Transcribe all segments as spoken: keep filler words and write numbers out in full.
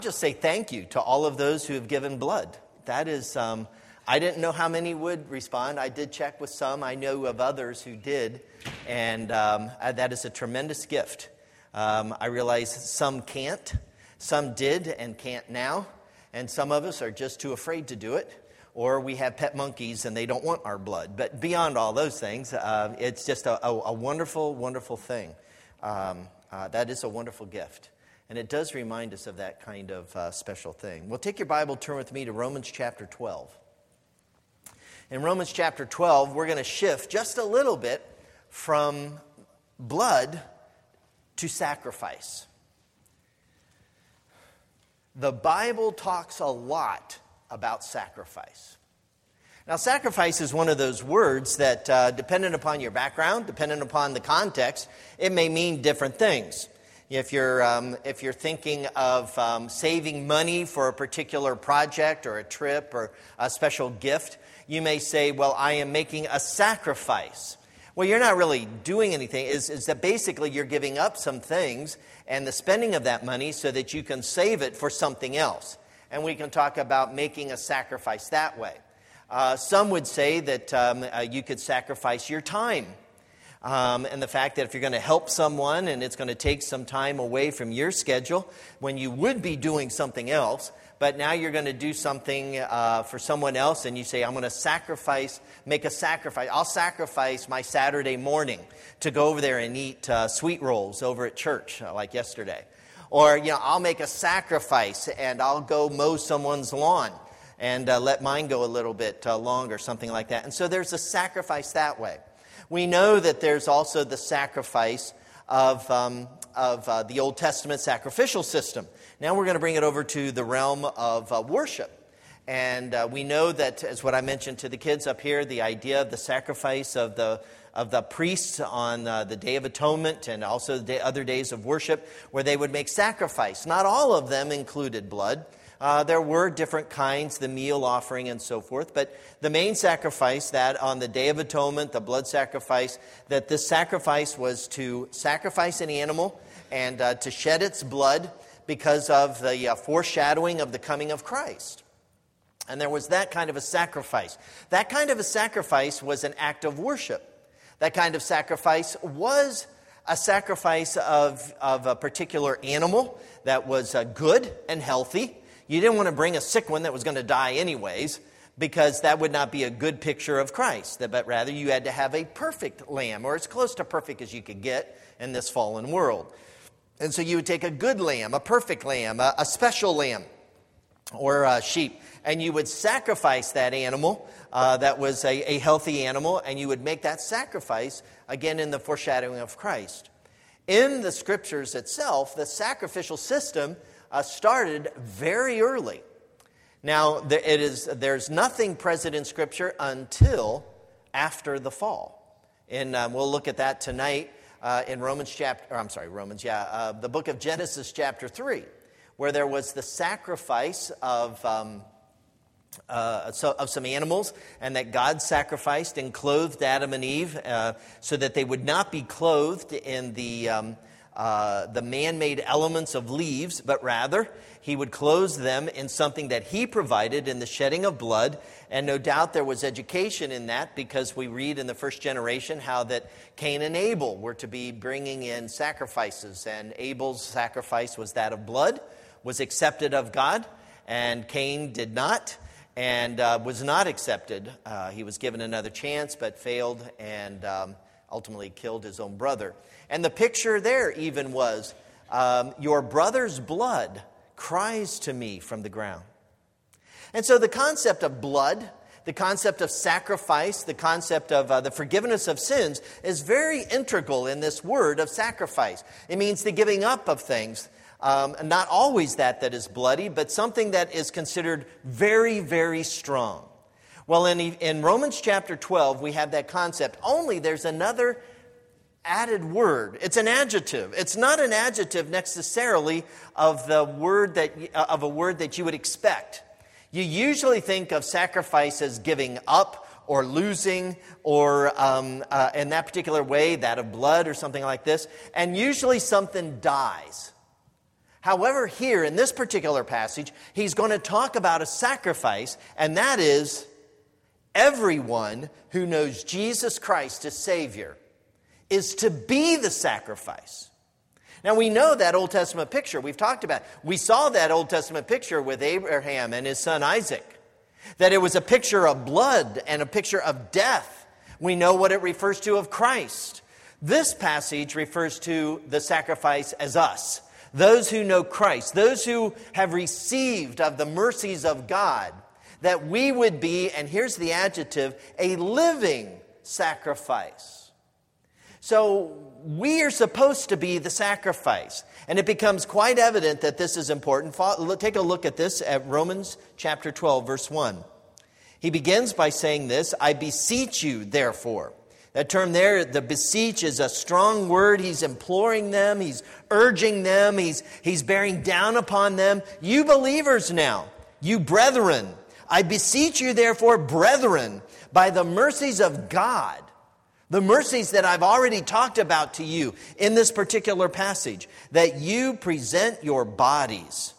Just say thank you to all of those who have given blood. That is, um, I didn't know how many would respond. I did check with some. I know of others who did, and um, that is a tremendous gift. Um, I realize some can't, some did and can't now, and some of us are just too afraid to do it, or we have pet monkeys and they don't want our blood. But beyond all those things, uh, it's just a, a, a wonderful, wonderful thing. Um, uh, that is a wonderful gift. And it does remind us of that kind of uh, special thing. Well, take your Bible, turn with me to Romans chapter twelve. In Romans chapter twelve, we're going to shift just a little bit from blood to sacrifice. The Bible talks a lot about sacrifice. Now, sacrifice is one of those words that, uh, dependent upon your background, dependent upon the context, it may mean different things. If you're um, if you're thinking of um, saving money for a particular project or a trip or a special gift, you may say, well, I am making a sacrifice. Well, you're not really doing anything. Is is that basically you're giving up some things and the spending of that money so that you can save it for something else. And we can talk about making a sacrifice that way. Uh, some would say that um, uh, you could sacrifice your time. Um, and the fact that if you're going to help someone and it's going to take some time away from your schedule when you would be doing something else, but now you're going to do something uh, for someone else and you say, I'm going to sacrifice, make a sacrifice. I'll sacrifice my Saturday morning to go over there and eat uh, sweet rolls over at church uh, like yesterday. Or, you know, I'll make a sacrifice and I'll go mow someone's lawn and uh, let mine go a little bit uh, longer, something like that. And so there's a sacrifice that way. We know that there's also the sacrifice of, um, of uh, the Old Testament sacrificial system. Now we're going to bring it over to the realm of uh, worship. And uh, we know that, as what I mentioned to the kids up here, the idea of the sacrifice of the of the priests on uh, the Day of Atonement and also the day, other days of worship where they would make sacrifice. Not all of them included blood. Uh, there were different kinds, the meal offering and so forth. But the main sacrifice, that on the Day of Atonement, the blood sacrifice, that this sacrifice was to sacrifice an animal and uh, to shed its blood because of the uh, foreshadowing of the coming of Christ. And there was that kind of a sacrifice. That kind of a sacrifice was an act of worship. That kind of sacrifice was a sacrifice of, of a particular animal that was uh, good and healthy. You didn't want to bring a sick one that was going to die anyways, because that would not be a good picture of Christ. But rather, you had to have a perfect lamb, or as close to perfect as you could get in this fallen world. And so you would take a good lamb, a perfect lamb, a, a special lamb, or a sheep, and you would sacrifice that animal uh, that was a, a healthy animal, and you would make that sacrifice, again, in the foreshadowing of Christ. In the Scriptures itself, the sacrificial system uh, started very early. Now, there, it is, there's nothing present in Scripture until after the fall. And um, we'll look at that tonight uh, in Romans chapter, or I'm sorry, Romans, yeah, uh, the book of Genesis chapter three, where there was the sacrifice of um, uh, so, of some animals, and that God sacrificed and clothed Adam and Eve uh, so that they would not be clothed in the um, uh, the man-made elements of leaves, but rather he would clothe them in something that he provided in the shedding of blood. And no doubt there was education in that, because we read in the first generation how that Cain and Abel were to be bringing in sacrifices, and Abel's sacrifice was that of blood, was accepted of God, and Cain did not, and uh, was not accepted. Uh, he was given another chance, but failed, and um, ultimately killed his own brother. And the picture there even was, um, your brother's blood cries to me from the ground. And so the concept of blood, the concept of sacrifice, the concept of uh, the forgiveness of sins is very integral in this word of sacrifice. It means the giving up of things. Um, not always that that is bloody, but something that is considered very, very strong. Well, in, in Romans chapter twelve, we have that concept. Only there's another added word. It's an adjective. It's not an adjective necessarily of the word that of a word that you would expect. You usually think of sacrifice as giving up or losing, or um, uh, in that particular way, that of blood or something like this. And usually something dies. However, here in this particular passage, he's going to talk about a sacrifice, and that is everyone who knows Jesus Christ as Savior is to be the sacrifice. Now, we know that Old Testament picture. We've talked about it. We saw that Old Testament picture with Abraham and his son Isaac, that it was a picture of blood and a picture of death. We know what it refers to of Christ. This passage refers to the sacrifice as us, those who know Christ, those who have received of the mercies of God, that we would be, and here's the adjective, a living sacrifice. So we are supposed to be the sacrifice. And it becomes quite evident that this is important. Take a look at this at Romans chapter twelve, verse one. He begins by saying this, I beseech you, therefore. That term there, the beseech, is a strong word. He's imploring them. He's urging them. He's, he's bearing down upon them. You believers now, you brethren, I beseech you, therefore, brethren, by the mercies of God, the mercies that I've already talked about to you in this particular passage, that you present your bodies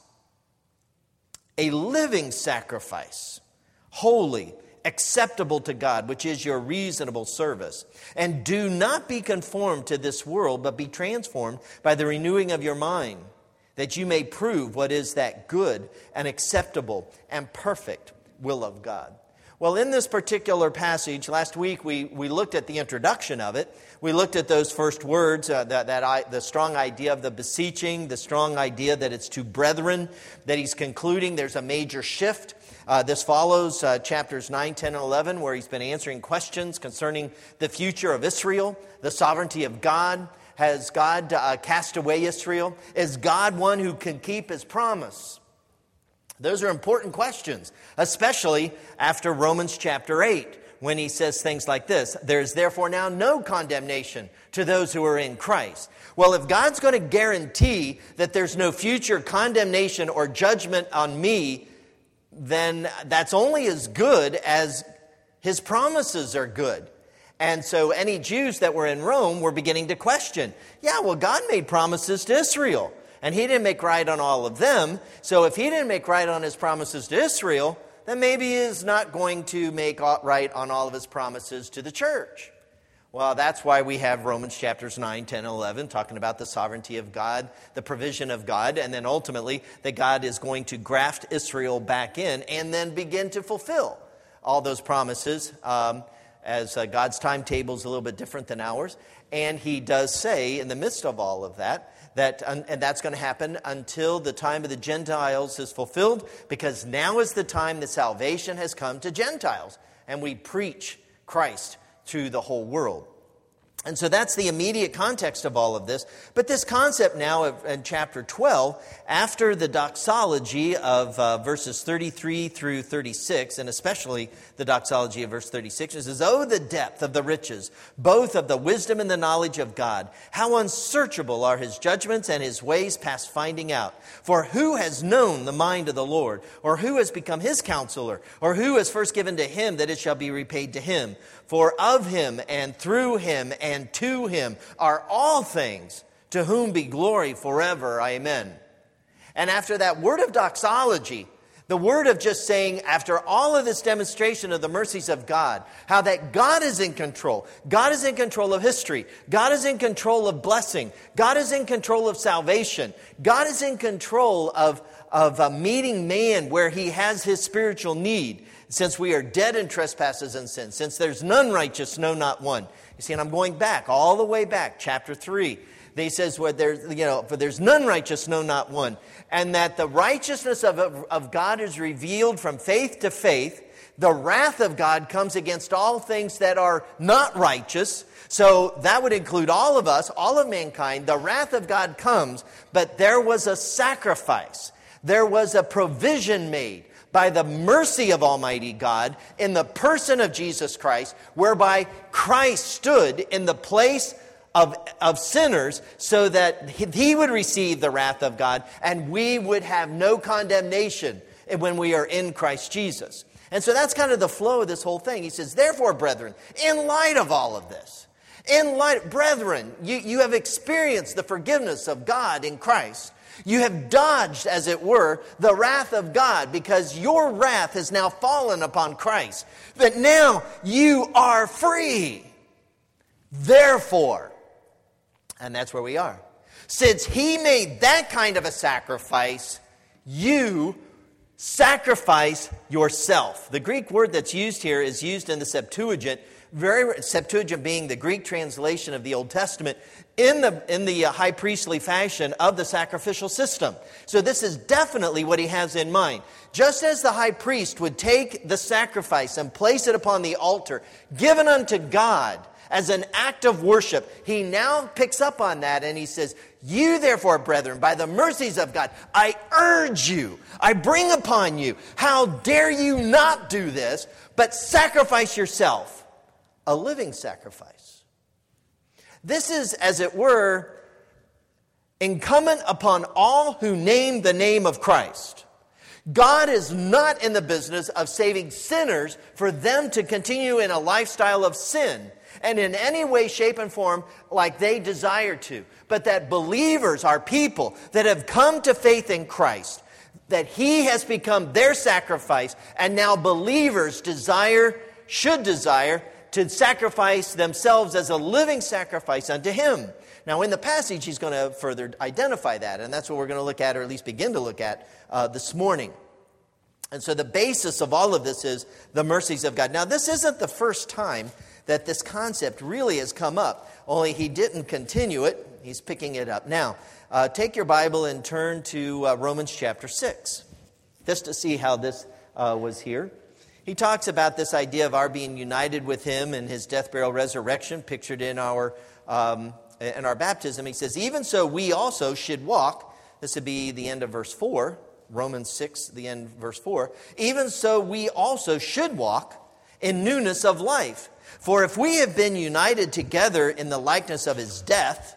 a living sacrifice, holy, acceptable to God, which is your reasonable service. And do not be conformed to this world, but be transformed by the renewing of your mind, that you may prove what is that good and acceptable and perfect will of God. Well, in this particular passage, last week we, we looked at the introduction of it. We looked at those first words, uh, that, that I, the strong idea of the beseeching, the strong idea that it's to brethren, that he's concluding there's a major shift. Uh, this follows uh, chapters nine, ten, and eleven, where he's been answering questions concerning the future of Israel, the sovereignty of God. Has God uh, cast away Israel? Is God one who can keep his promise? Those are important questions, especially after Romans chapter eight, when he says things like this, there is therefore now no condemnation to those who are in Christ. Well, if God's going to guarantee that there's no future condemnation or judgment on me, then that's only as good as his promises are good. And so any Jews that were in Rome were beginning to question, yeah, well, God made promises to Israel, and he didn't make right on all of them. So if he didn't make right on his promises to Israel, then maybe he's not going to make right on all of his promises to the church. Well, that's why we have Romans chapters nine, ten, and eleven talking about the sovereignty of God, the provision of God, and then ultimately that God is going to graft Israel back in and then begin to fulfill all those promises, um, as uh, God's timetable is a little bit different than ours. And he does say in the midst of all of that, that and that's going to happen until the time of the Gentiles is fulfilled, because now is the time that salvation has come to Gentiles, and we preach Christ to the whole world. And so that's the immediate context of all of this. But this concept now of, in chapter twelve, after the doxology of uh, verses thirty-three through thirty-six, and especially the doxology of verse thirty-six, it says, "Oh, the depth of the riches, both of the wisdom and the knowledge of God! How unsearchable are his judgments and his ways past finding out! For who has known the mind of the Lord? Or who has become his counselor? Or who has first given to him that it shall be repaid to him? For of him and through him and to him are all things, to whom be glory forever. Amen." And after that word of doxology, the word of just saying, after all of this demonstration of the mercies of God, how that God is in control. God is in control of history. God is in control of blessing. God is in control of salvation. God is in control of, of uh, meeting man where he has his spiritual need. Since we are dead in trespasses and sins, since there's none righteous, no, not one. You see, and I'm going back, all the way back, chapter three. He says, well, there's, you know, for there's none righteous, no, not one. And that the righteousness of, of God is revealed from faith to faith. The wrath of God comes against all things that are not righteous. So that would include all of us, all of mankind. The wrath of God comes, but there was a sacrifice. There was a provision made by the mercy of Almighty God in the person of Jesus Christ, whereby Christ stood in the place of, of sinners so that he would receive the wrath of God and we would have no condemnation when we are in Christ Jesus. And so that's kind of the flow of this whole thing. He says, therefore, brethren, in light of all of this, in light, brethren, you, you have experienced the forgiveness of God in Christ. You have dodged, as it were, the wrath of God because your wrath has now fallen upon Christ. That now you are free. Therefore, and that's where we are. Since he made that kind of a sacrifice, you sacrifice yourself. The Greek word that's used here is used in the Septuagint, very Septuagint being the Greek translation of the Old Testament, in the in the high priestly fashion of the sacrificial system. So this is definitely what he has in mind. Just as the high priest would take the sacrifice and place it upon the altar, given unto God as an act of worship, he now picks up on that and he says, you therefore, brethren, by the mercies of God, I urge you, I bring upon you, how dare you not do this, but sacrifice yourself, a living sacrifice. This is, as it were, incumbent upon all who name the name of Christ. God is not in the business of saving sinners for them to continue in a lifestyle of sin and in any way, shape, and form like they desire to. But that believers are people that have come to faith in Christ, that He has become their sacrifice, and now believers desire, should desire, to sacrifice themselves as a living sacrifice unto Him. Now, in the passage, he's going to further identify that, and that's what we're going to look at, or at least begin to look at, uh, this morning. And so the basis of all of this is the mercies of God. Now, this isn't the first time that this concept really has come up, only he didn't continue it. He's picking it up. Now, uh, take your Bible and turn to uh, Romans chapter six, just to see how this uh, was here. He talks about this idea of our being united with Him and His death, burial, resurrection, pictured in our um, in our baptism. He says, even so we also should walk. This would be the end of verse four, Romans six, the end of verse four. Even so we also should walk in newness of life. For if we have been united together in the likeness of His death,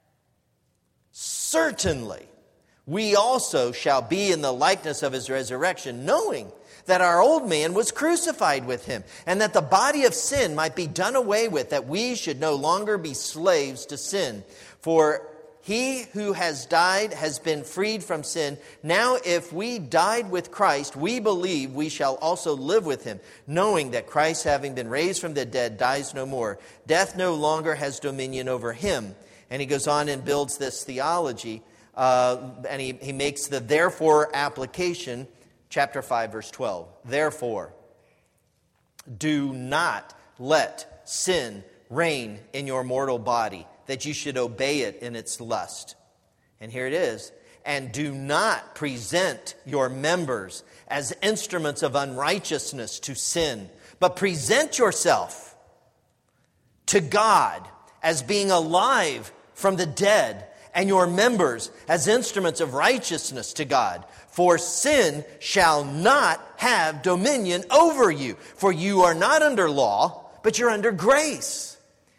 certainly we also shall be in the likeness of His resurrection, knowing that our old man was crucified with Him, and that the body of sin might be done away with, that we should no longer be slaves to sin. For He who has died has been freed from sin. Now if we died with Christ, we believe we shall also live with Him, knowing that Christ, having been raised from the dead, dies no more. Death no longer has dominion over Him. And he goes on and builds this theology, uh, and he, he makes the therefore application. Chapter five, verse twelve. Therefore, do not let sin reign in your mortal body, that you should obey it in its lust. And here it is. And do not present your members as instruments of unrighteousness to sin, but present yourself to God as being alive from the dead, and your members as instruments of righteousness to God. For sin shall not have dominion over you. For you are not under law, but you're under grace.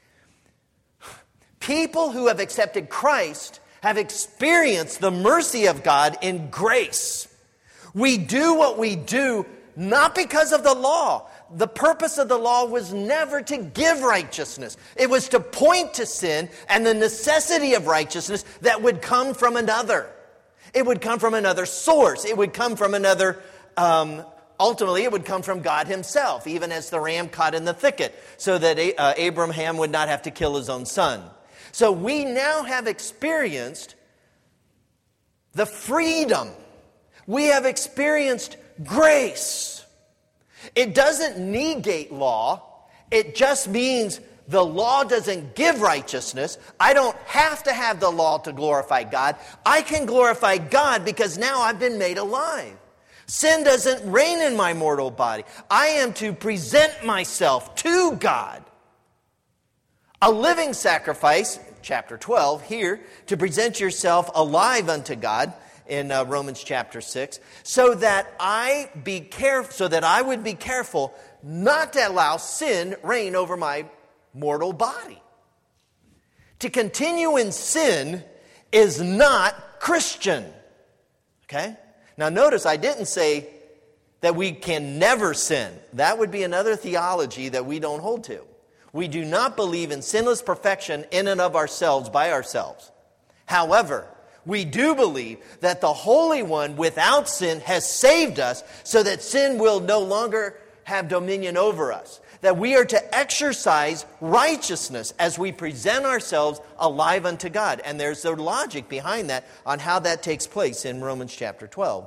People who have accepted Christ have experienced the mercy of God in grace. We do what we do not because of the law. The purpose of the law was never to give righteousness. It was to point to sin and the necessity of righteousness that would come from another. It would come from another source. It would come from another, um, ultimately it would come from God Himself, even as the ram caught in the thicket, so that uh, Abraham would not have to kill his own son. So we now have experienced the freedom. We have experienced grace. It doesn't negate law. It just means the law doesn't give righteousness. I don't have to have the law to glorify God. I can glorify God because now I've been made alive. Sin doesn't reign in my mortal body. I am to present myself to God. A living sacrifice, chapter twelve, here, to present yourself alive unto God in uh, Romans chapter six, so that I be careful, so that I would be careful not to allow sin reign over my mortal body. To continue in sin is not Christian. Okay? Now notice I didn't say that we can never sin. That would be another theology that we don't hold to. We do not believe in sinless perfection in and of ourselves by ourselves. However, We do believe that the Holy One without sin has saved us so that sin will no longer have dominion over us. That we are to exercise righteousness as we present ourselves alive unto God. And there's the logic behind that on how that takes place in Romans chapter twelve.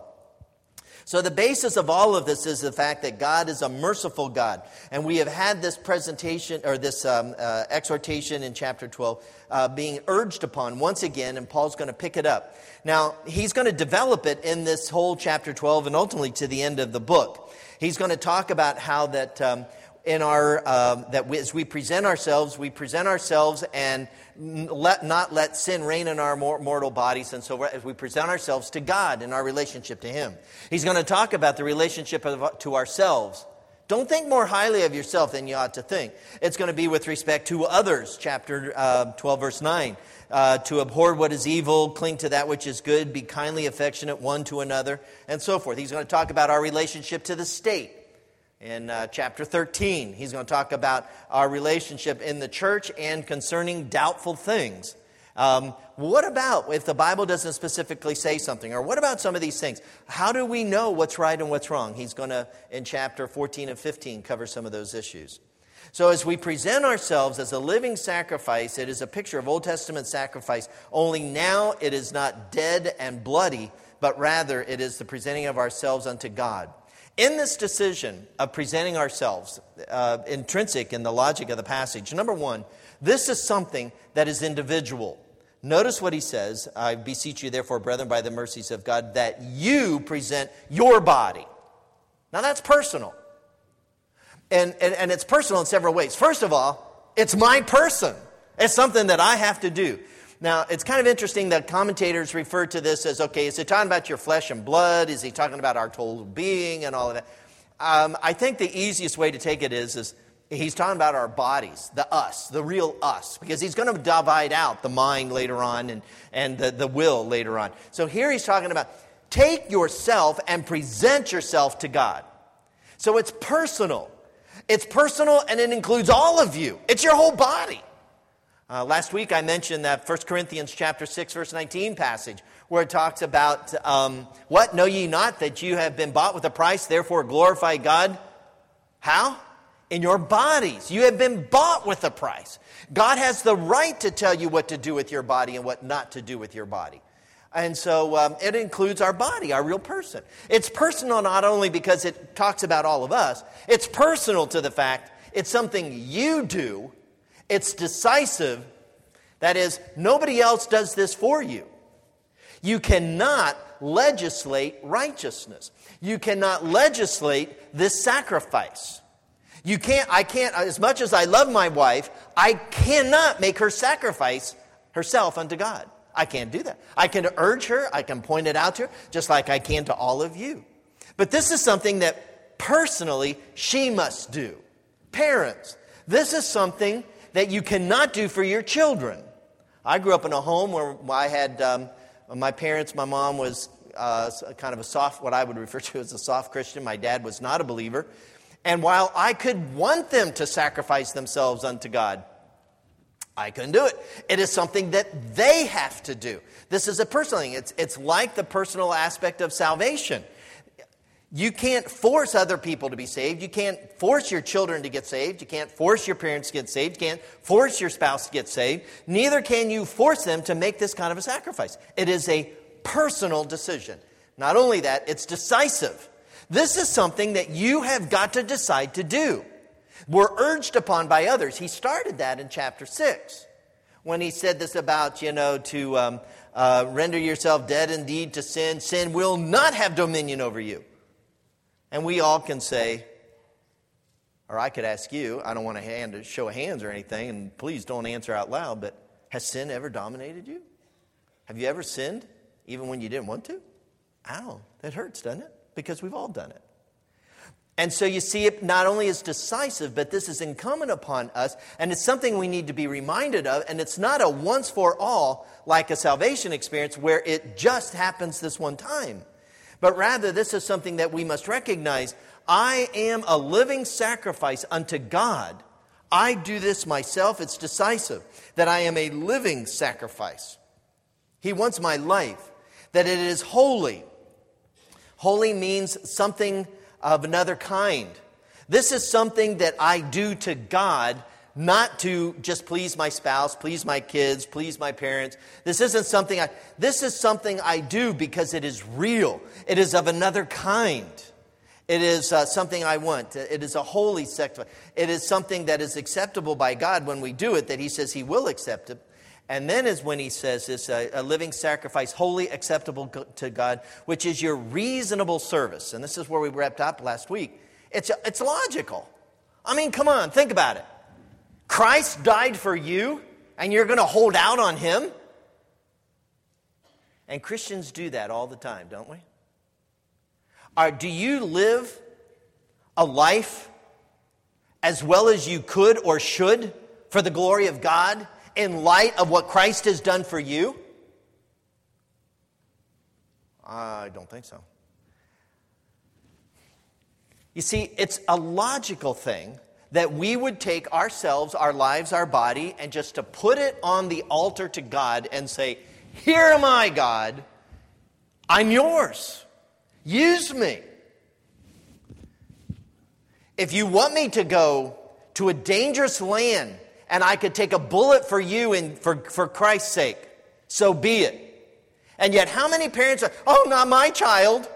So the basis of all of this is the fact that God is a merciful God. And we have had this presentation, or this um, uh, exhortation in chapter twelve uh, being urged upon once again, and Paul's going to pick it up. Now, he's going to develop it in this whole chapter twelve and ultimately to the end of the book. He's going to talk about how that um, in our uh, that we, as we present ourselves, we present ourselves and let not let sin reign in our mortal bodies, and so as we present ourselves to God in our relationship to Him. He's going to talk about the relationship of, to ourselves. Don't think more highly of yourself than you ought to think. It's going to be with respect to others, chapter uh, twelve, verse nine. Uh, to abhor what is evil, cling to that which is good, be kindly affectionate one to another, and so forth. He's going to talk about our relationship to the state. In uh, chapter thirteen, he's going to talk about our relationship in the church and concerning doubtful things. Um, what about if the Bible doesn't specifically say something? Or what about some of these things? How do we know what's right and what's wrong? He's going to, in chapter fourteen and fifteen, cover some of those issues. So as we present ourselves as a living sacrifice, it is a picture of Old Testament sacrifice, only now it is not dead and bloody, but rather it is the presenting of ourselves unto God. In this decision of presenting ourselves, uh, intrinsic in the logic of the passage, number one, this is something that is individual. Notice what he says, I beseech you therefore, brethren, by the mercies of God, that you present your body. Now that's personal. And, and, and it's personal in several ways. First of all, it's my person. It's something that I have to do. Now, it's kind of interesting that commentators refer to this as, okay, is he talking about your flesh and blood? Is he talking about our total being and all of that? Um, I think the easiest way to take it is, is he's talking about our bodies, the us, the real us, because he's going to divide out the mind later on and, and the, the will later on. So here he's talking about take yourself and present yourself to God. So it's personal. It's personal and it includes all of you. It's your whole body. Uh, last week I mentioned that First Corinthians chapter six, verse nineteen passage where it talks about, um, what? Know ye not that you have been bought with a price, therefore glorify God? How? In your bodies. You have been bought with a price. God has the right to tell you what to do with your body and what not to do with your body. And so um, it includes our body, our real person. It's personal not only because it talks about all of us, it's personal to the fact it's something you do. It's decisive. That is, nobody else does this for you. You cannot legislate righteousness. You cannot legislate this sacrifice. You can't, I can't, as much as I love my wife, I cannot make her sacrifice herself unto God. I can't do that. I can urge her, I can point it out to her, just like I can to all of you. But this is something that personally she must do. Parents, this is something that you cannot do for your children. I grew up in a home where I had um, my parents, my mom was uh, kind of a soft, what I would refer to as a soft Christian. My dad was not a believer. And while I could want them to sacrifice themselves unto God, I couldn't do it. It is something that they have to do. This is a personal thing. It's, it's like the personal aspect of salvation. You can't force other people to be saved. You can't force your children to get saved. You can't force your parents to get saved. You can't force your spouse to get saved. Neither can you force them to make this kind of a sacrifice. It is a personal decision. Not only that, it's decisive. This is something that you have got to decide to do. We're urged upon by others. He started that in chapter six when he said this about, you know, to um, uh, render yourself dead indeed to sin. Sin will not have dominion over you. And we all can say, or I could ask you, I don't want to hand, show of hands or anything, and please don't answer out loud, but has sin ever dominated you? Have you ever sinned even when you didn't want to? Ow, that hurts, doesn't it? Because we've all done it. And so you see, it not only is decisive, but this is incumbent upon us, and it's something we need to be reminded of, and it's not a once for all like a salvation experience where it just happens this one time. But rather, this is something that we must recognize. I am a living sacrifice unto God. I do this myself. It's decisive that I am a living sacrifice. He wants my life, that it is holy. Holy means something of another kind. This is something that I do to God, not to just please my spouse, please my kids, please my parents. This isn't something I, this is something I do because it is real. It is of another kind. It is uh, something I want. It is a holy sacrifice. It is something that is acceptable by God when we do it, that he says he will accept it. And then is when he says it's a, a living sacrifice, holy, acceptable to God, which is your reasonable service. And this is where we wrapped up last week. It's, it's logical. I mean, come on, think about it. Christ died for you, and you're going to hold out on him? And Christians do that all the time, don't we? Are, do you live a life as well as you could or should for the glory of God in light of what Christ has done for you? I don't think so. You see, it's a logical thing that we would take ourselves, our lives, our body, and just to put it on the altar to God and say, here am I, God. I'm yours. Use me. If you want me to go to a dangerous land and I could take a bullet for you and for, for Christ's sake, so be it. And yet how many parents are, oh, not my child.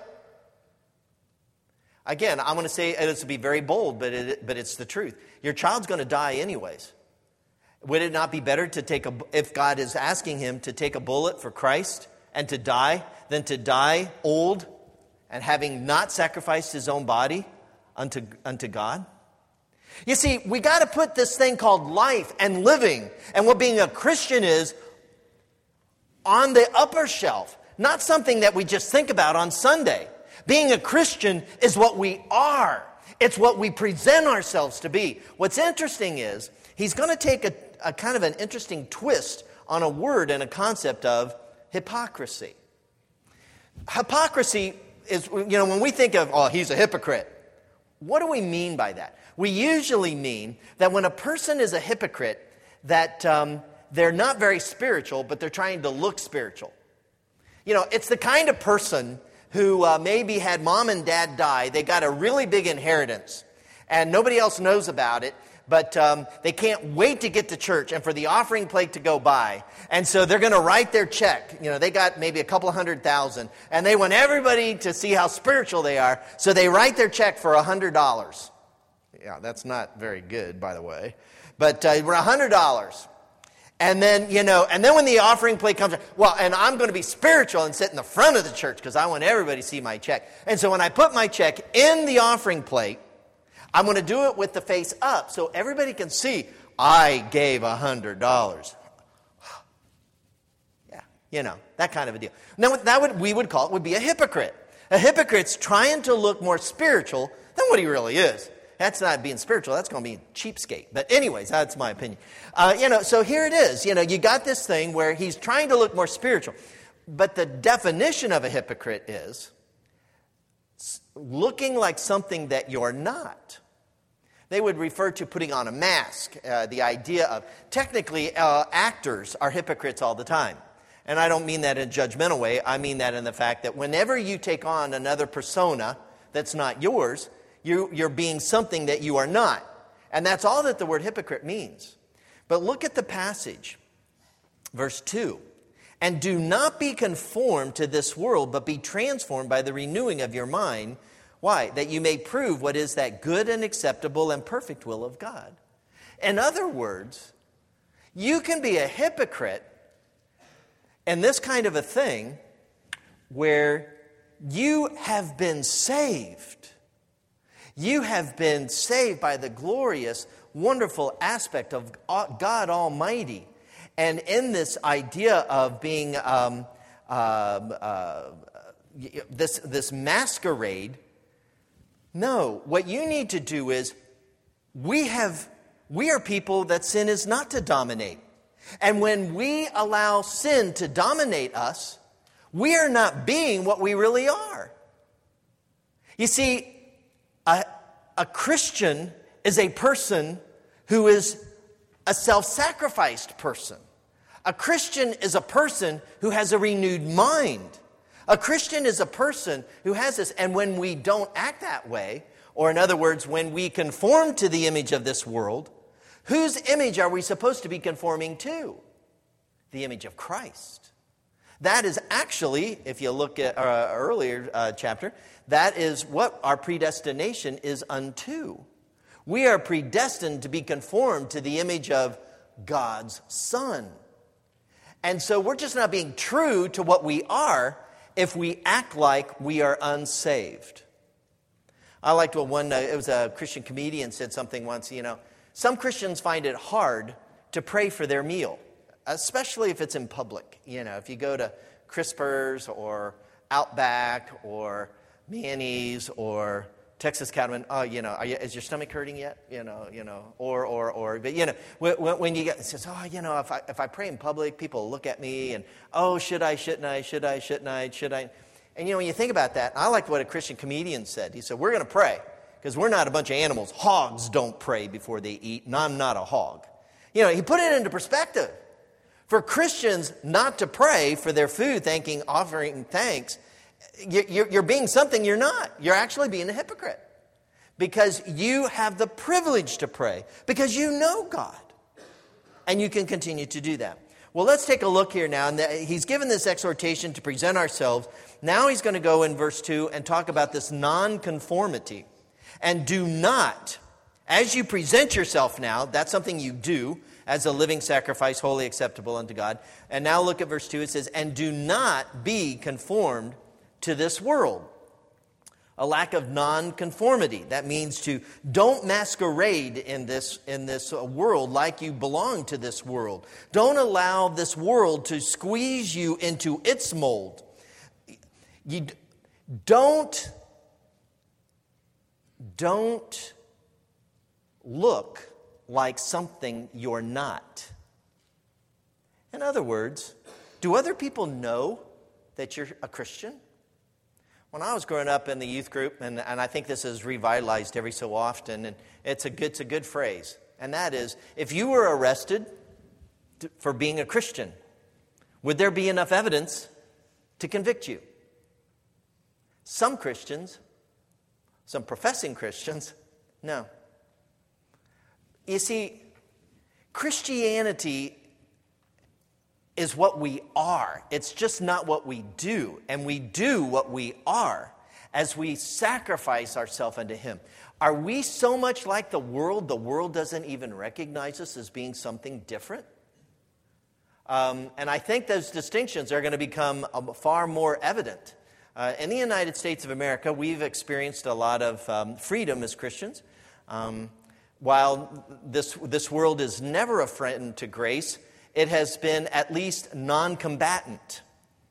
Again, I'm going to say it to be very bold, but it, but it's the truth. Your child's going to die anyways. Would it not be better to take a, if God is asking him to take a bullet for Christ and to die, than to die old and having not sacrificed his own body unto, unto God? You see, we got to put this thing called life and living and what being a Christian is on the upper shelf, not something that we just think about on Sunday. Being a Christian is what we are. It's what we present ourselves to be. What's interesting is he's going to take a, a kind of an interesting twist on a word and a concept of hypocrisy. Hypocrisy is, you know, when we think of, oh, he's a hypocrite, what do we mean by that? We usually mean that when a person is a hypocrite, that um, they're not very spiritual, but they're trying to look spiritual. You know, it's the kind of person who uh, maybe had mom and dad die. They got a really big inheritance, and nobody else knows about it, but um, they can't wait to get to church and for the offering plate to go by. And so they're going to write their check. You know, they got maybe a couple hundred thousand, and they want everybody to see how spiritual they are, so they write their check for a hundred dollars. Yeah, that's not very good, by the way. But uh, we're a hundred dollars. And then, you know, and then when the offering plate comes, well, and I'm going to be spiritual and sit in the front of the church because I want everybody to see my check. And so when I put my check in the offering plate, I'm going to do it with the face up so everybody can see I gave a hundred dollars. Yeah, you know, that kind of a deal. Now, that would we would call it would be a hypocrite. A hypocrite's trying to look more spiritual than what he really is. That's not being spiritual. That's going to be cheapskate. But anyways, that's my opinion. Uh, you know, so here it is. You know, you got this thing where he's trying to look more spiritual. But the definition of a hypocrite is looking like something that you're not. They would refer to putting on a mask. Uh, the idea of, technically, uh, actors are hypocrites all the time. And I don't mean that in a judgmental way. I mean that in the fact that whenever you take on another persona that's not yours, You, you're being something that you are not. And that's all that the word hypocrite means. But look at the passage. Verse two. And do not be conformed to this world, but be transformed by the renewing of your mind. Why? That you may prove what is that good and acceptable and perfect will of God. In other words, you can be a hypocrite in this kind of a thing where you have been saved. You have been saved by the glorious, wonderful aspect of God Almighty. And in this idea of being um, uh, uh, this, this masquerade, no, what you need to do is, we have we are people that sin is not to dominate. And when we allow sin to dominate us, we are not being what we really are. You see, A, a Christian is a person who is a self-sacrificed person. A Christian is a person who has a renewed mind. A Christian is a person who has this. And when we don't act that way, or in other words, when we conform to the image of this world, whose image are we supposed to be conforming to? The image of Christ. That is actually, if you look at our earlier uh, chapter, that is what our predestination is unto. We are predestined to be conformed to the image of God's Son. And so we're just not being true to what we are if we act like we are unsaved. I liked what one, uh, it was a Christian comedian said something once, you know, some Christians find it hard to pray for their meal, especially if it's in public. You know, if you go to Crispers or Outback or Manny's or Texas Cattleman, oh, you know, are you, is your stomach hurting yet? You know, you know, or, or, or, but you know, when, when you get, it says, oh, you know, if I, if I pray in public, people look at me and, oh, should I, shouldn't I, should I, shouldn't I, should I? And, you know, when you think about that, I like what a Christian comedian said. He said, we're going to pray because we're not a bunch of animals. Hogs don't pray before they eat, and I'm not a hog. You know, he put it into perspective. For Christians not to pray for their food, thanking, offering thanks, you're being something you're not. You're actually being a hypocrite. Because you have the privilege to pray. Because you know God. And you can continue to do that. Well, let's take a look here now. And he's given this exhortation to present ourselves. Now he's going to go in verse two and talk about this nonconformity. And do not, as you present yourself now, that's something you do, as a living sacrifice, wholly acceptable unto God. And now look at verse two. It says, and do not be conformed to this world. A lack of nonconformity. That means to don't masquerade in this, in this world like you belong to this world. Don't allow this world to squeeze you into its mold. You don't, don't look like something you're not. In other words, do other people know that you're a Christian? When I was growing up in the youth group, and, and I think this is revitalized every so often, and it's a good, it's a good phrase, and that is, if you were arrested to, for being a Christian, would there be enough evidence to convict you? Some Christians, some professing Christians, no. You see, Christianity is what we are. It's just not what we do. And we do what we are as we sacrifice ourselves unto Him. Are we so much like the world, the world doesn't even recognize us as being something different? Um, and I think those distinctions are going to become um, far more evident. Uh, in the United States of America, we've experienced a lot of um, freedom as Christians. Um, while this, this world is never a friend to grace, it has been at least non-combatant.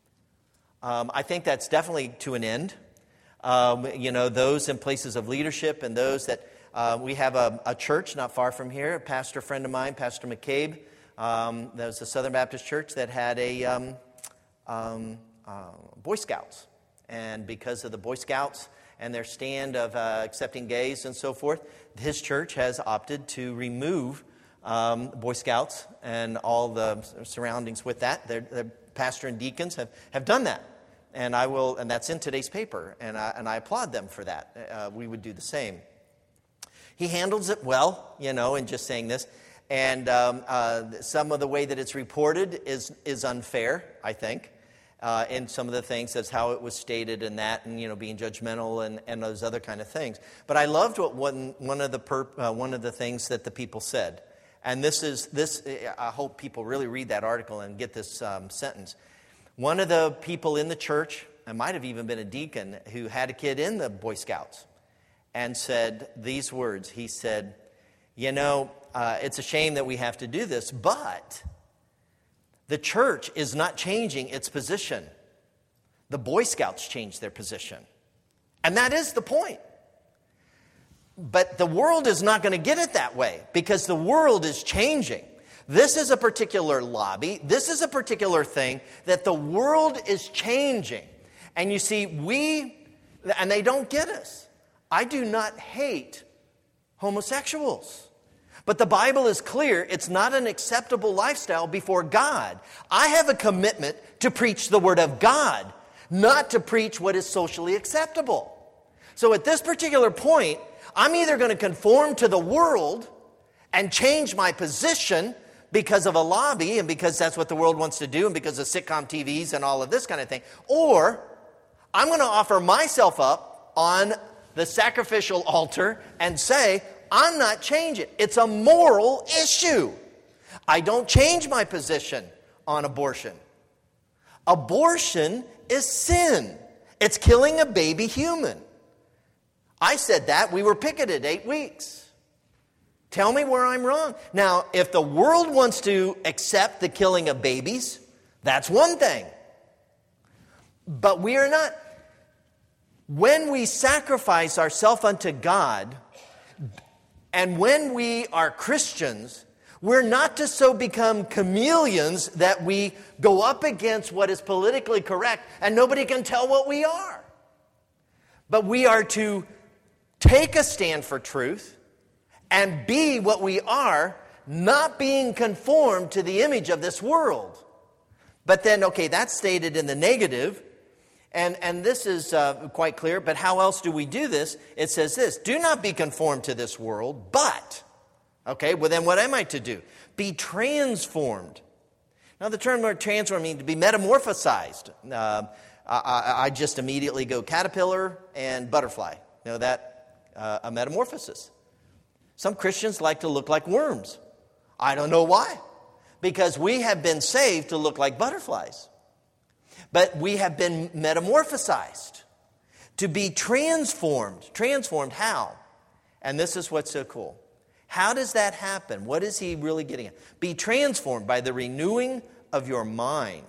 Um, I think that's definitely to an end. Um, you know, those in places of leadership and those that, uh, we have a, a church not far from here, a pastor friend of mine, Pastor McCabe. Um, that was the Southern Baptist Church that had a um, um, uh, Boy Scouts. And because of the Boy Scouts and their stand of uh, accepting gays and so forth, his church has opted to remove Um, Boy Scouts and all the surroundings with that. Their, their pastor and deacons have, have done that, and I will, and that's in today's paper, and I, and I applaud them for that. Uh, we would do the same. He handles it well, you know, in just saying this, and um, uh, some of the way that it's reported is is unfair, I think, uh, in some of the things. That's how it was stated, and that, and you know, being judgmental and, and those other kind of things. But I loved what one one of the perp, uh, one of the things that the people said. And this is, this. I hope people really read that article and get this um, sentence. One of the people in the church, it might have even been a deacon, who had a kid in the Boy Scouts, and said these words. He said, you know, uh, it's a shame that we have to do this, but the church is not changing its position. The Boy Scouts changed their position. And that is the point. But the world is not going to get it that way because the world is changing. This is a particular lobby. This is a particular thing that the world is changing. And you see, we, and they don't get us. I do not hate homosexuals. But the Bible is clear, it's not an acceptable lifestyle before God. I have a commitment to preach the Word of God, not to preach what is socially acceptable. So at this particular point, I'm either going to conform to the world and change my position because of a lobby and because that's what the world wants to do and because of sitcom T Vs and all of this kind of thing, or I'm going to offer myself up on the sacrificial altar and say, I'm not changing. It's a moral issue. I don't change my position on abortion. Abortion is sin. It's killing a baby human. I said that. We were picketed eight weeks. Tell me where I'm wrong. Now, if the world wants to accept the killing of babies, that's one thing. But we are not. When we sacrifice ourselves unto God, and when we are Christians, we're not to so become chameleons that we go up against what is politically correct and nobody can tell what we are. But we are to take a stand for truth and be what we are, not being conformed to the image of this world. But then, okay, that's stated in the negative, and, and this is uh, quite clear, but how else do we do this? It says this, do not be conformed to this world, but, okay, well then what am I to do? Be transformed. Now the term transform means to be metamorphosized. Uh, I, I just immediately go caterpillar and butterfly. You know that, uh, a metamorphosis. Some Christians like to look like worms. I don't know why. Because we have been saved to look like butterflies. But we have been metamorphosized to be transformed. Transformed how? And this is what's so cool. How does that happen? What is he really getting at? Be transformed by the renewing of your mind.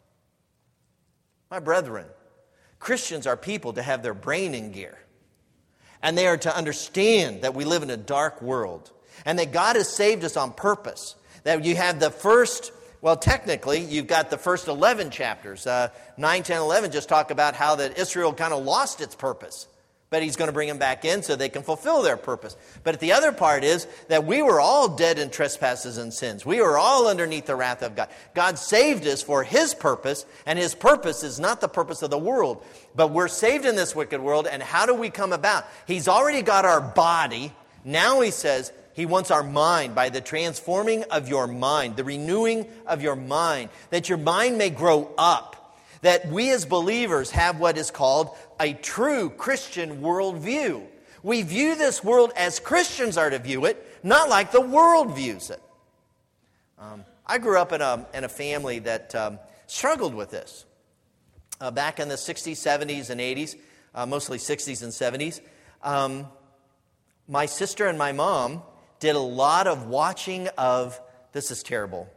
My brethren, Christians are people to have their brain in gear. And they are to understand that we live in a dark world. And that God has saved us on purpose. That you have the first, well, technically, you've got the first eleven chapters. Uh, nine, ten, eleven just talk about how that Israel kind of lost its purpose. But he's going to bring them back in so they can fulfill their purpose. But the other part is that we were all dead in trespasses and sins. We were all underneath the wrath of God. God saved us for his purpose, and his purpose is not the purpose of the world. But we're saved in this wicked world, and how do we come about? He's already got our body. Now he says he wants our mind by the transforming of your mind, the renewing of your mind, that your mind may grow up. That we as believers have what is called a true Christian worldview. We view this world as Christians are to view it, not like the world views it. Um, I grew up in a, in a family that um, struggled with this. Uh, back in the sixties, seventies, and eighties, uh, mostly sixties and seventies, um, my sister and my mom did a lot of watching of, this is terrible,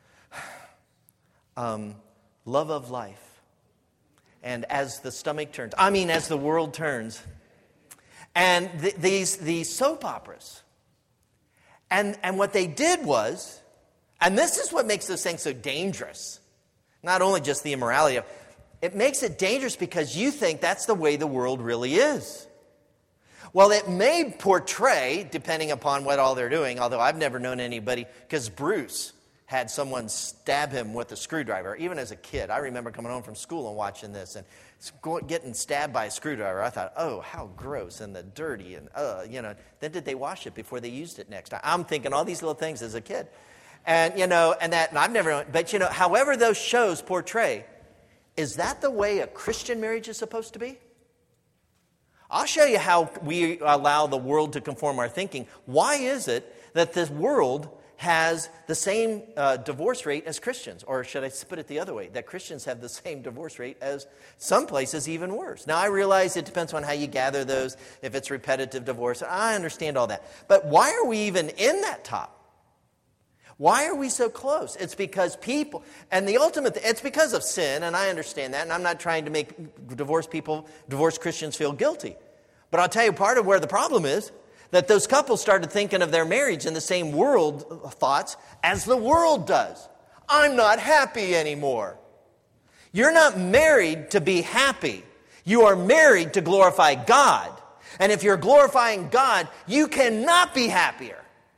um, Love of Life. And As the Stomach Turns. I mean, As the World Turns. And th- these, these soap operas. And, and what they did was, and this is what makes this thing so dangerous. Not only just the immorality of it makes it dangerous because you think that's the way the world really is. Well, it may portray, depending upon what all they're doing, although I've never known anybody, because Bruce had someone stab him with a screwdriver, even as a kid. I remember coming home from school and watching this and getting stabbed by a screwdriver. I thought, oh, how gross and the dirty and, uh, you know. Then did they wash it before they used it next time? I'm thinking all these little things as a kid. And, you know, and that, and I've never, but, you know, however those shows portray, is that the way a Christian marriage is supposed to be? I'll show you how we allow the world to conform our thinking. Why is it that this world has the same uh, divorce rate as Christians? Or should I put it the other way, that Christians have the same divorce rate as some places even worse? Now, I realize it depends on how you gather those, if it's repetitive divorce. I understand all that. But why are we even in that top? Why are we so close? It's because people, and the ultimate, it's because of sin, and I understand that, and I'm not trying to make divorced people, divorced Christians feel guilty. But I'll tell you part of where the problem is, that those couples started thinking of their marriage in the same world thoughts as the world does. I'm not happy anymore. You're not married to be happy. You are married to glorify God. And if you're glorifying God, you cannot be happier.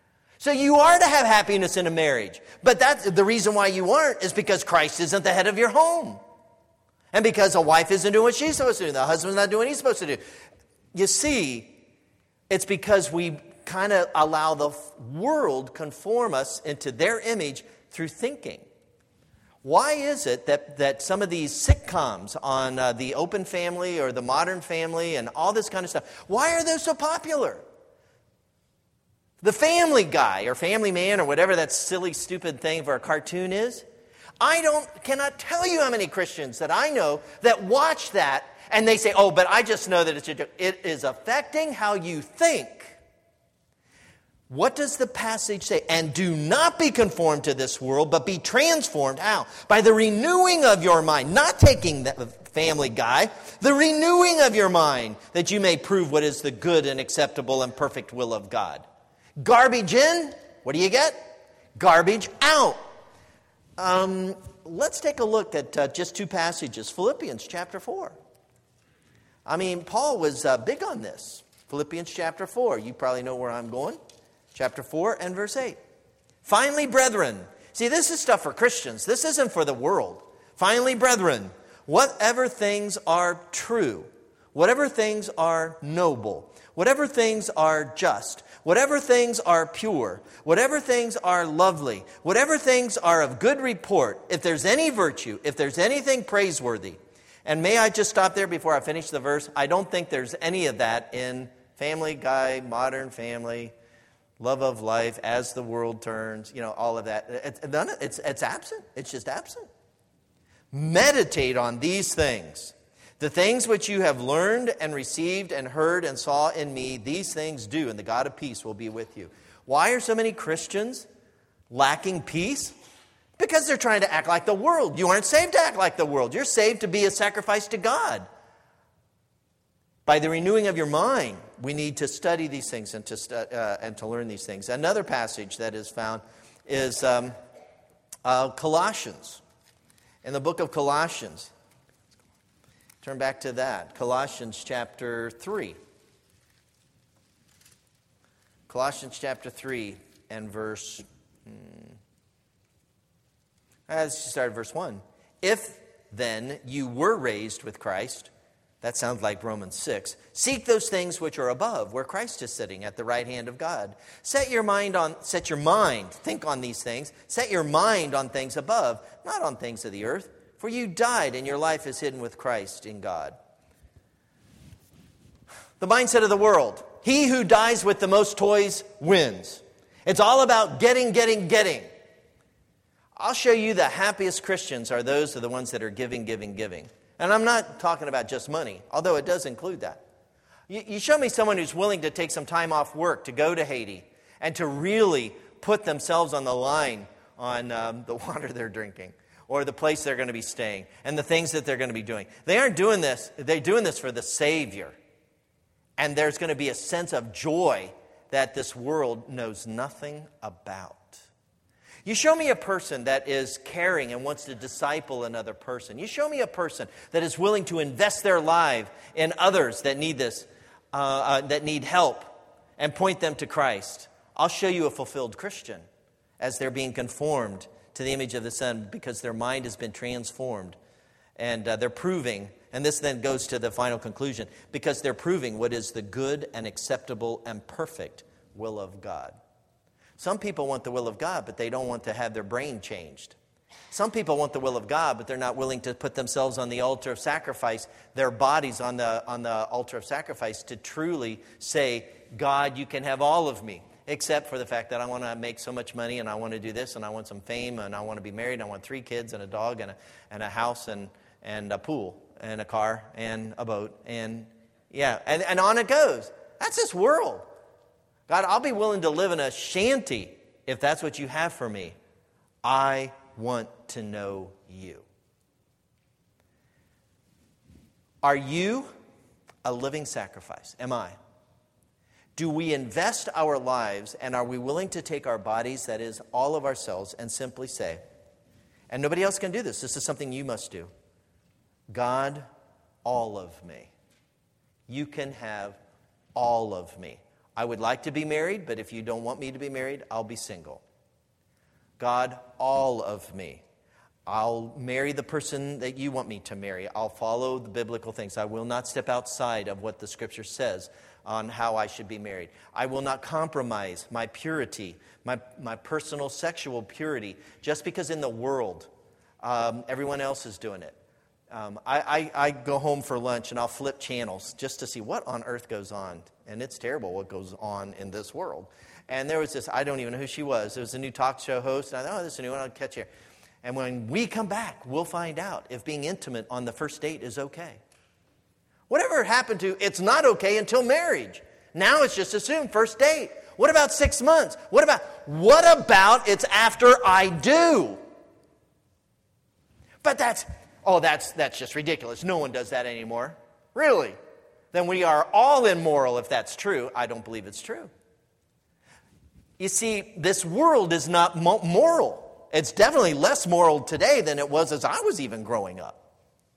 So you are to have happiness in a marriage. But that's the reason why you aren't is because Christ isn't the head of your home. And because a wife isn't doing what she's supposed to do. The husband's not doing what he's supposed to do. You see, it's because we kind of allow the world conform us into their image through thinking. Why is it that, that some of these sitcoms on uh, the Open Family or the Modern Family and all this kind of stuff, why are they so popular? The Family Guy or Family Man or whatever that silly, stupid thing for a cartoon is, I don't cannot tell you how many Christians that I know that watch that and they say, oh, but I just know that it's a joke. It is affecting how you think. What does the passage say? And do not be conformed to this world, but be transformed. How? By the renewing of your mind. Not taking the Family Guy. The renewing of your mind, that you may prove what is the good and acceptable and perfect will of God. Garbage in, what do you get? Garbage out. Um, let's take a look at uh, just two passages. Philippians chapter four. I mean, Paul was uh, big on this. Philippians chapter four. You probably know where I'm going. Chapter four and verse eight. Finally, brethren. See, this is stuff for Christians. This isn't for the world. Finally, brethren, whatever things are true, whatever things are noble, whatever things are just, whatever things are pure, whatever things are lovely, whatever things are of good report, if there's any virtue, if there's anything praiseworthy. And may I just stop there before I finish the verse? I don't think there's any of that in Family Guy, Modern Family, Love of Life, As the World Turns, you know, all of that. It's, none of, it's, it's absent. It's just absent. Meditate on these things. The things which you have learned and received and heard and saw in me, these things do, and the God of peace will be with you. Why are so many Christians lacking peace? Because they're trying to act like the world. You aren't saved to act like the world. You're saved to be a sacrifice to God. By the renewing of your mind, we need to study these things and to stu- uh, and to learn these things. Another passage that is found is um, uh, Colossians. In the book of Colossians. Turn back to that. Colossians chapter three. Colossians chapter three and verse... Hmm, let's start at verse one. If then you were raised with Christ... That sounds like Romans six. Seek those things which are above, where Christ is sitting at the right hand of God. Set your mind on, set your mind, think on these things. Set your mind on things above, not on things of the earth. For you died, and your life is hidden with Christ in God. The mindset of the world. He who dies with the most toys wins. It's all about getting, getting, getting. I'll show you the happiest Christians are those are the ones that are giving, giving, giving. And I'm not talking about just money, although it does include that. You, you show me someone who's willing to take some time off work to go to Haiti and to really put themselves on the line on um, the water they're drinking or the place they're going to be staying and the things that they're going to be doing. They aren't doing this. They're doing this for the Savior. And there's going to be a sense of joy that this world knows nothing about. You show me a person that is caring and wants to disciple another person. You show me a person that is willing to invest their life in others that need this, uh, uh, that need help, and point them to Christ. I'll show you a fulfilled Christian as they're being conformed to the image of the Son because their mind has been transformed. And uh, they're proving, and this then goes to the final conclusion, because they're proving what is the good and acceptable and perfect will of God. Some people want the will of God, but they don't want to have their brain changed. Some people want the will of God, but they're not willing to put themselves on the altar of sacrifice, their bodies on the, on the altar of sacrifice to truly say, God, you can have all of me, except for the fact that I want to make so much money and I want to do this and I want some fame and I want to be married and I want three kids and a dog and a, and a house and, and a pool and a car and a boat and yeah, and, and on it goes. That's this world. God, I'll be willing to live in a shanty if that's what you have for me. I want to know you. Are you a living sacrifice? Am I? Do we invest our lives and are we willing to take our bodies, that is, all of ourselves, and simply say, and nobody else can do this, this is something you must do, God, all of me. You can have all of me. I would like to be married, but if you don't want me to be married, I'll be single. God, all of me. I'll marry the person that you want me to marry. I'll follow the biblical things. I will not step outside of what the Scripture says on how I should be married. I will not compromise my purity, my, my personal sexual purity, just because in the world um, everyone else is doing it. Um, I, I, I go home for lunch and I'll flip channels just to see what on earth goes on. And it's terrible what goes on in this world. And there was this, I don't even know who she was. There was a new talk show host. And I thought, oh, this is a new one. I'll catch her. And when we come back, we'll find out if being intimate on the first date is okay. Whatever happened to, it's not okay until marriage. Now it's just assumed first date. What about six months? What about, what about it's after I do? But that's, oh, that's, that's just ridiculous. No one does that anymore. Really? Then we are all immoral if that's true. I don't believe it's true. You see, this world is not mo- moral. It's definitely less moral today than it was as I was even growing up.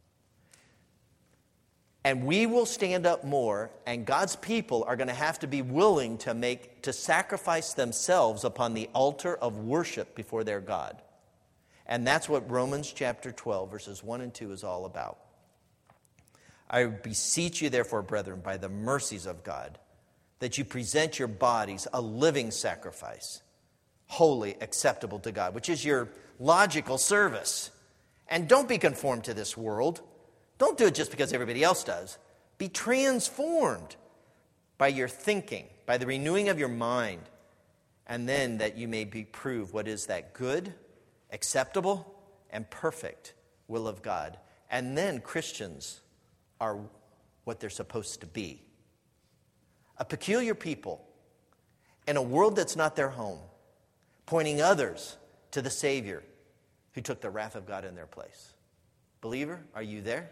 And we will stand up more, and God's people are going to have to be willing to make to sacrifice themselves upon the altar of worship before their God. And that's what Romans chapter twelve, verses one and two is all about. I beseech you, therefore, brethren, by the mercies of God, that you present your bodies a living sacrifice, holy, acceptable to God, which is your logical service. And don't be conformed to this world. Don't do it just because everybody else does. Be transformed by your thinking, by the renewing of your mind, and then that you may be proved what is that good, acceptable, and perfect will of God. And then Christians are what they're supposed to be. A peculiar people in a world that's not their home, pointing others to the Savior who took the wrath of God in their place. Believer, are you there?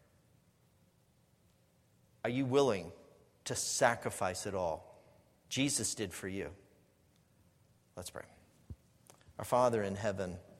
Are you willing to sacrifice it all? Jesus did for you. Let's pray. Our Father in heaven,